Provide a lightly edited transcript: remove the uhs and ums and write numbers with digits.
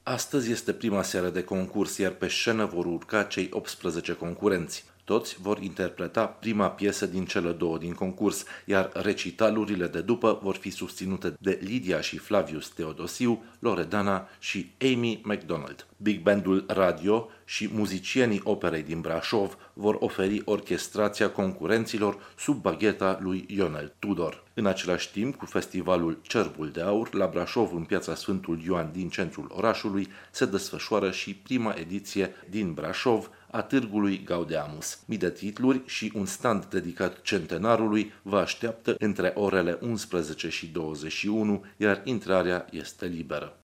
Astăzi este prima seară de concurs, iar pe scenă vor urca cei 18 concurenți. Toți vor interpreta prima piesă din cele două din concurs, iar recitalurile de după vor fi susținute de Lidia și Flavius Teodosiu, Loredana și Amy McDonald. Big Bandul Radio și muzicienii operei din Brașov vor oferi orchestrația concurenților sub bagheta lui Ionel Tudor. În același timp, cu festivalul Cerbul de Aur, la Brașov, în piața Sfântul Ioan din centrul orașului, se desfășoară și prima ediție din Brașov a Târgului Gaudeamus. Mii de titluri și un stand dedicat centenarului vă așteaptă între orele 11 și 21, iar intrarea este liberă.